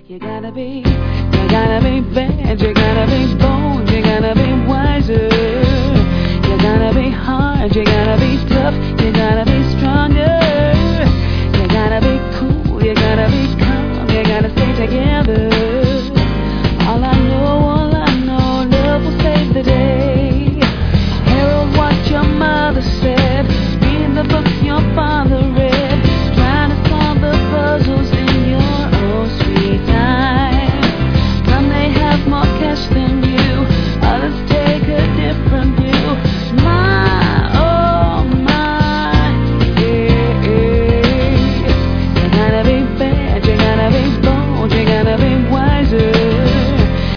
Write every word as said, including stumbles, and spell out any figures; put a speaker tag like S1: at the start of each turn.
S1: You gotta be, you gotta be bad, you gotta be bold, you gotta be wiser. You gotta be hard, you gotta be tough, you gotta be stronger.